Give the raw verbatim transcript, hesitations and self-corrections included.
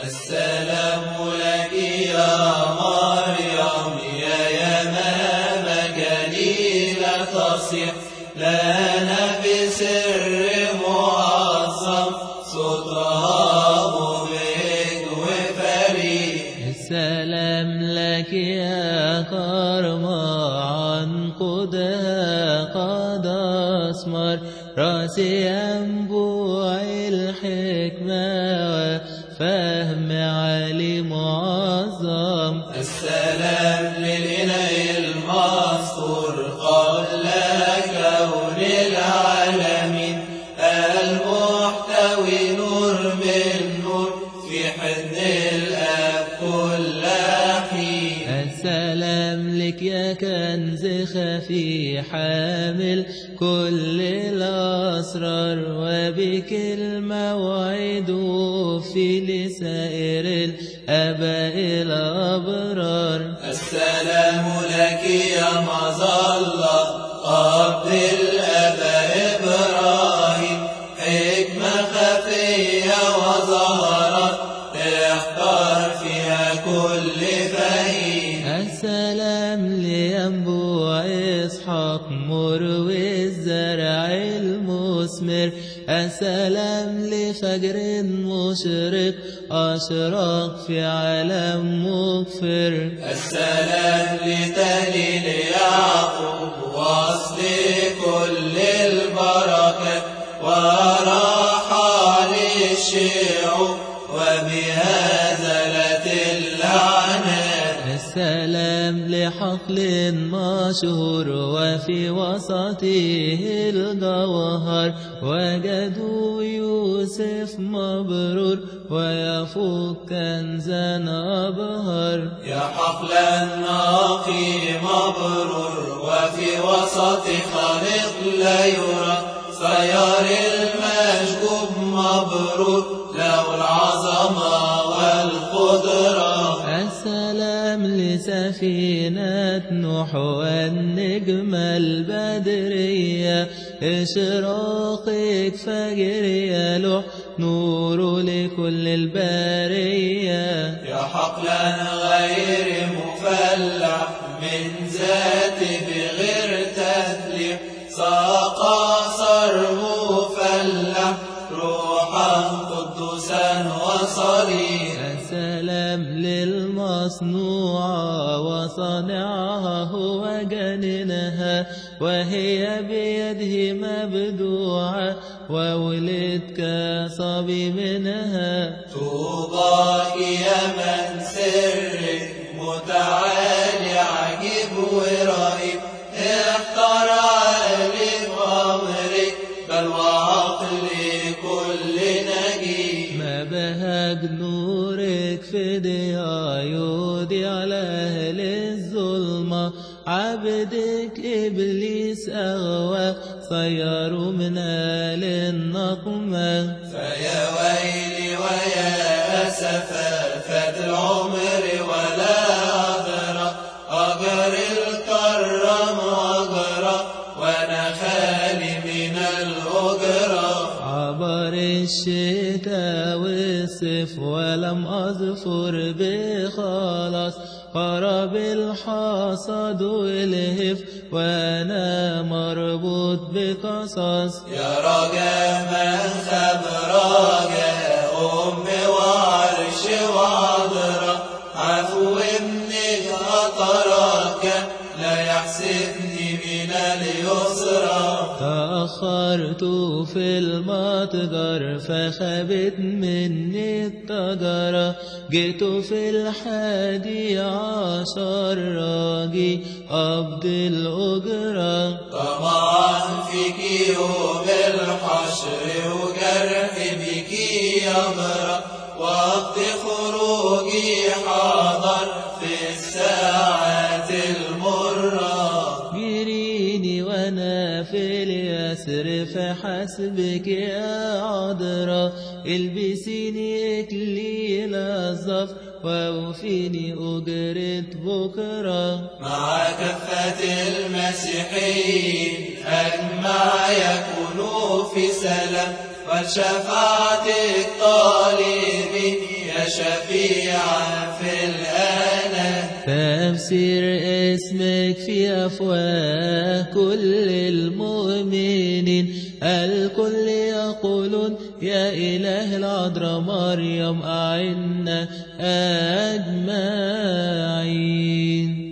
السلام لك يا مريم يا يمام جليلة تصيح لنا بسر معظم صوتها مبهج وفريد. السلام لك يا كرمة عنقودها قد أسمر رأسي ينبوع الحكمة فهم عالي معظم. السلام للإله المستور قبل كون العالمين المحتوي نور من نور في حضن الآب كل حين. السلام لك يا كنز خفي حامل كل الأسرار وبك الموعد في لسائر الآباء الأبرار. السلام لك يا مظلة قبل الآباء إبراهيم حكمة خفية وظهرت احتار فيها كل فهيم. السلام لينبوع إسحاق مروي الزرع المثمر. السلام لفجر مشرق أشرق في عالم مغفر. السلام لتهليل يعقوب وأصل كل البركات وراحة للشعوب وبها زالت اللعنات. السلام لحقل مشهور وفي وسطه الجوهر وجدوا يوسف مبرور ويفوق كنزا أبهر. يا حقلا نقي مبرور وفي وسط خالق لا يرى سيار المشجوب مبرور له العظمة والقدرة. السلام لسفينة نوح والنجمة البدرية إشراقك فجر يلوح نور لكل البرية. يا حقلا غير مفلح من ذات بغير تثليح ساقى صرب مفلح روحا قدوسا وصريح. السلام للمصنوعة وصانعها هو جنينها وهي بيده مبدوعة وولد كصبي منها. طوباك يا من سرك متعالي عجيب ورهيب اختار عالم أمرك بل وعقل كل نجيب. ما بهج نورك في ضياء يودي على أهل الظلمة عبدك إبليس أغوى صيروا من آل النقمة. فيا ويلي ويا أسفا فات العمر ولا أدرى أجر الكرم أجرى وأنا خالي من الأجرة. عبر الشتاء والصيف ولم أظفر بخلاص قرب الحصاد والهف وأنا مربوط بقصص. يا رجا من خاب رجا أم وعرش وعذرا عفو ابنك أطرك لا يحسبني من اليسرى. تأخرت في المتجر فخبت مني التجرة جئت في الحادي عشر راجي قبض الأجرة. طمعا فيك يوم الحشر وجرح بك يمرى وقت خروجي حاضر في الساعات المرة. جريني وانا في اليسر فحسبك يا عذرا البسيني اكليل الظفر ووفيني أجرة بكرة. مع كافة المسيحيين أجمع يكونوا في سلام والشفاعة الطالبين يا شفيعة في الأنام. فأبصر اسمك في أفواه كل المؤمنين، الكل يقولون يا إله العذراء مريم أعنا أجمعين.